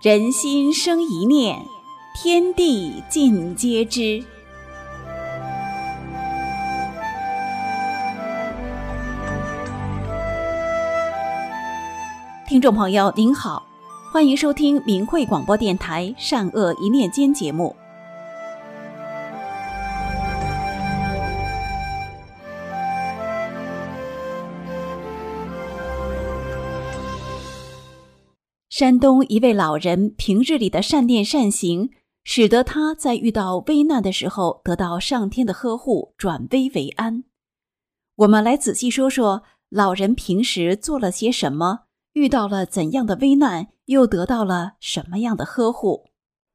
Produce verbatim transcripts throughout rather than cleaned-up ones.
人心生一念，天地尽皆知。听众朋友您好，欢迎收听明慧广播电台善恶一念间节目。山东一位老人平日里的善念善行，使得他在遇到危难的时候得到上天的呵护，转危为安。我们来仔细说说老人平时做了些什么，遇到了怎样的危难，又得到了什么样的呵护。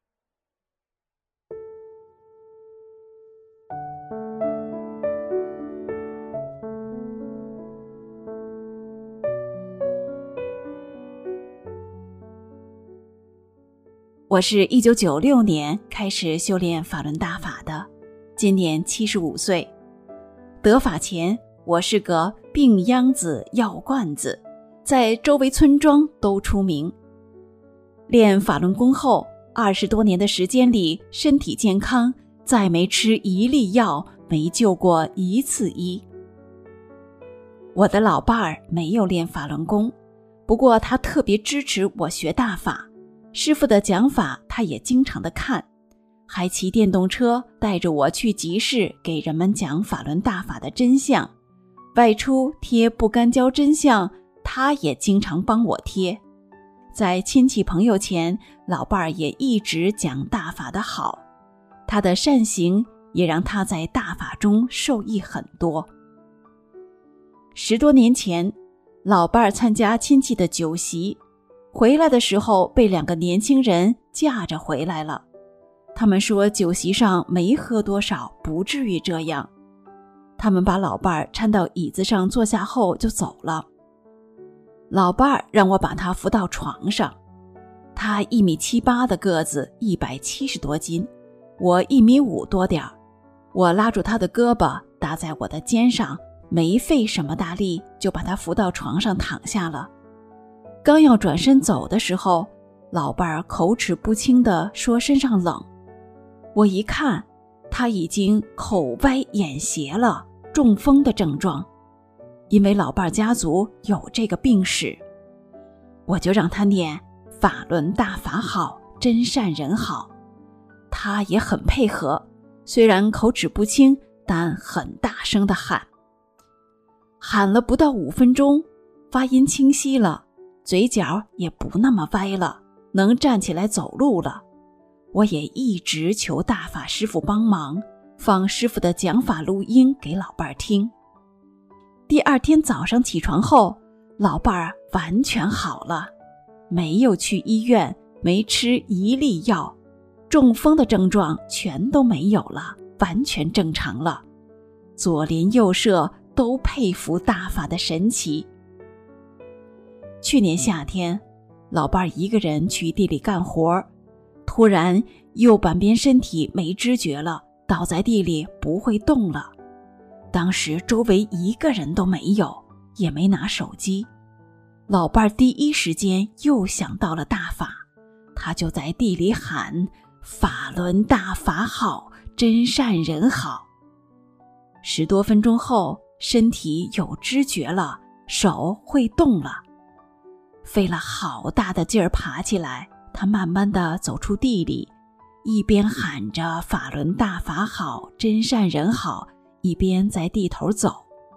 我是一九九六年开始修炼法轮大法的，今年七十五岁。得法前，我是个病秧子药罐子，在周围村庄都出名。练法轮功后，二十多年的时间里，身体健康，再没吃一粒药，没救过一次医。我的老伴儿没有练法轮功，不过他特别支持我学大法。师父的讲法他也经常的看，还骑电动车带着我去集市给人们讲法轮大法的真相，外出贴不干胶真相他也经常帮我贴。在亲戚朋友前，老伴儿也一直讲大法的好，他的善行也让他在大法中受益很多。十多年前，老伴儿参加亲戚的酒席，回来的时候被两个年轻人架着回来了。他们说酒席上没喝多少，不至于这样。他们把老伴儿搀到椅子上坐下后就走了。老伴儿让我把他扶到床上，他一米七八的个子，一百七十多斤，我一米五多点儿。我拉住他的胳膊搭在我的肩上，没费什么大力就把他扶到床上躺下了。刚要转身走的时候，老伴儿口齿不清地说身上冷。我一看，他已经口歪眼斜了，中风的症状。因为老伴儿家族有这个病史，我就让他念法轮大法好，真善人好。他也很配合，虽然口齿不清，但很大声地喊。喊了不到五分钟，发音清晰了，嘴角也不那么歪了，能站起来走路了。我也一直求大法师父帮忙，放师父的讲法录音给老伴儿听。第二天早上起床后，老伴儿完全好了，没有去医院，没吃一粒药，中风的症状全都没有了，完全正常了。左邻右舍都佩服大法的神奇。去年夏天，老伴儿一个人去地里干活，突然右半边身体没知觉了，倒在地里不会动了。当时周围一个人都没有，也没拿手机。老伴儿第一时间又想到了大法，他就在地里喊法轮大法好，真善人好。十多分钟后，身体有知觉了，手会动了。费了好大的劲儿爬起来，他慢慢地走出地里，一边喊着法轮大法好，真善人好，一边在地头走。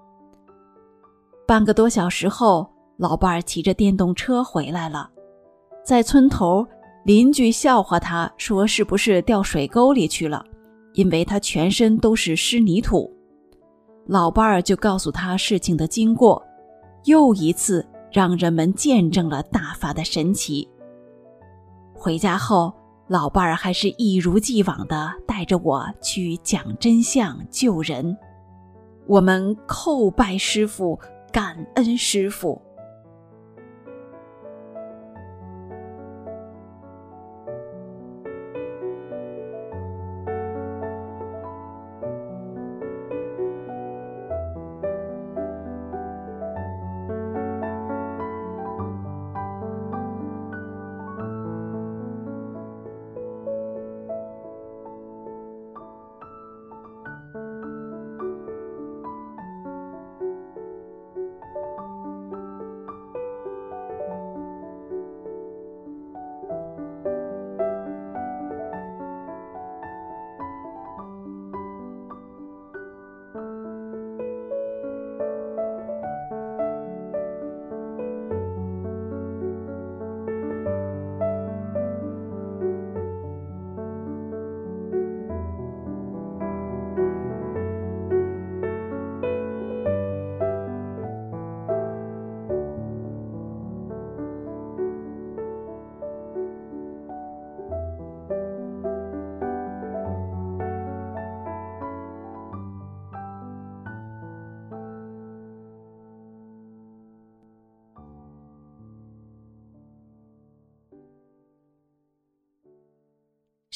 半个多小时后，老伴儿骑着电动车回来了。在村头，邻居笑话他说是不是掉水沟里去了，因为他全身都是湿泥土。老伴儿就告诉他事情的经过，又一次让人们见证了大法的神奇。回家后，老伴儿还是一如既往地带着我去讲真相救人。我们叩拜师父，感恩师父。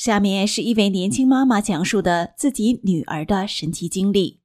下面是一位年轻妈妈讲述的自己女儿的神奇经历。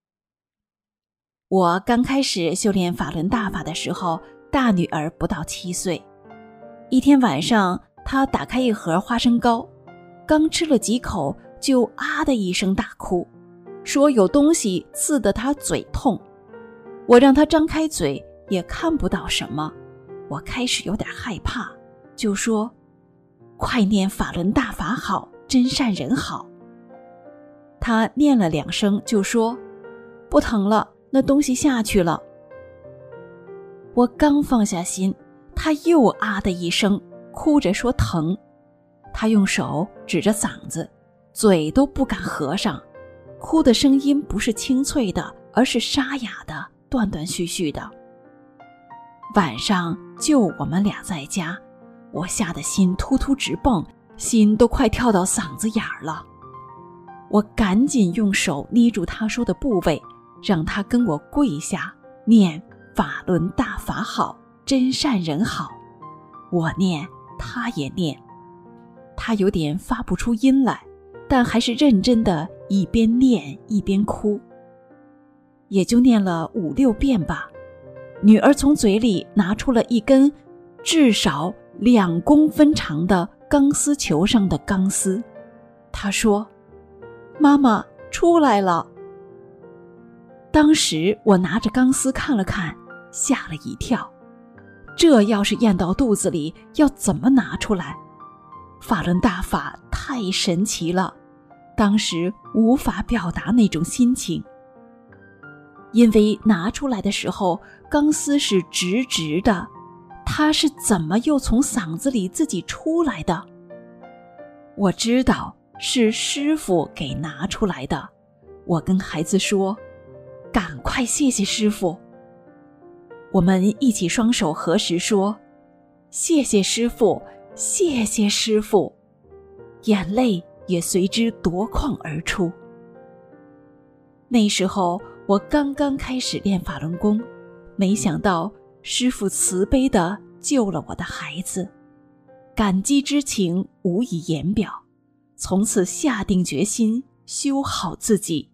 我刚开始修炼法轮大法的时候，大女儿不到七岁。一天晚上，她打开一盒花生糕，刚吃了几口就啊的一声大哭，说有东西刺得她嘴痛。我让她张开嘴，也看不到什么。我开始有点害怕，就说快念法轮大法好，真善人好。她念了两声就说不疼了，那东西下去了。我刚放下心，她又啊的一声，哭着说疼。她用手指着嗓子，嘴都不敢合上，哭的声音不是清脆的，而是沙哑的，断断续续的。晚上就我们俩在家，我吓得心突突直蹦，心都快跳到嗓子眼儿了。我赶紧用手捏住她说的部位，让她跟我跪下念法轮大法好，真善人好。我念，她也念。她有点发不出音来，但还是认真的一边念一边哭。也就念了五六遍吧，女儿从嘴里拿出了一根至少两公分长的钢丝球上的钢丝。她说妈妈出来了。当时我拿着钢丝看了看，吓了一跳，这要是咽到肚子里要怎么拿出来？法轮大法太神奇了，当时无法表达那种心情。因为拿出来的时候钢丝是直直的，它是怎么又从嗓子里自己出来的？我知道是师父给拿出来的，我跟孩子说赶快谢谢师父。我们一起双手合十说谢谢师父，谢谢师父，眼泪也随之夺眶而出。那时候我刚刚开始练法轮功，没想到师父慈悲地救了我的孩子，感激之情无以言表，从此下定决心修好自己。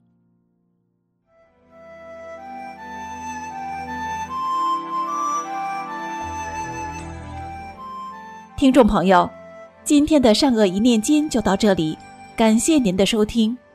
听众朋友，今天的善恶一念间就到这里，感谢您的收听。